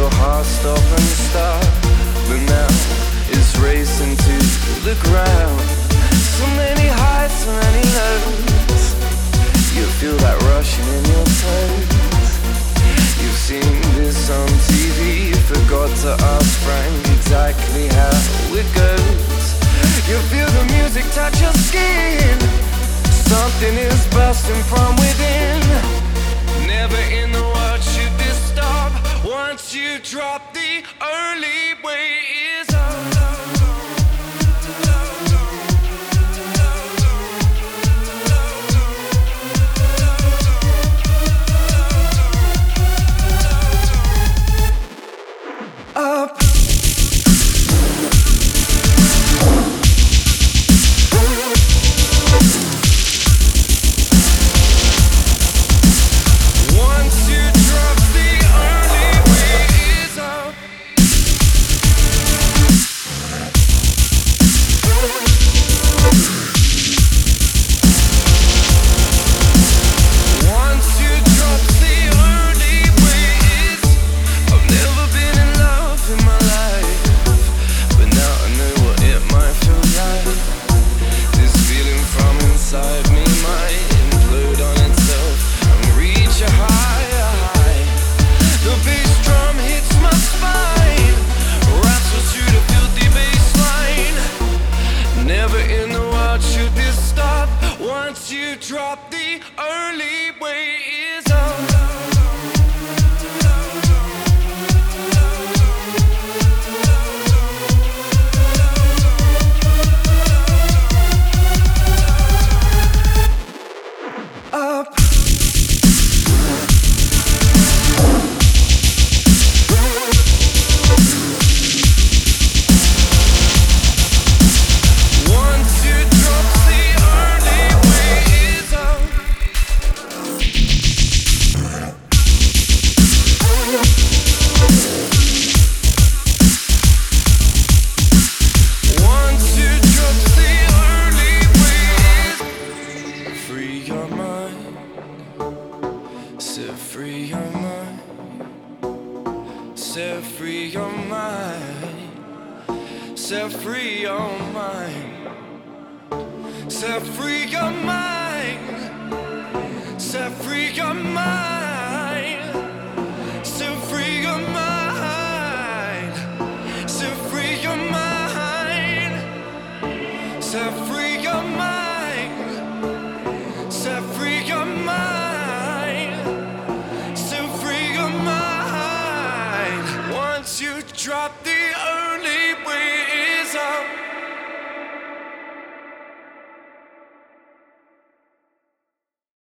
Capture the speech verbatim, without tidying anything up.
your heart stop and start, but now it's racing to the ground. So many highs, so many lows. You feel that rushing in your toes. You've seen this on T V, forgot to ask Frank exactly how it goes. You feel the music touch your skin. Something is bursting from within. Never in the world should this stop. Once you drop, the only way is up. Up. Drop, the only way is up. Up. Set free your mind, set free your mind, set free your mind, set free your mind, set free your mind, set free your mind, set free your mind, set free your mind, set free your mind. You drop the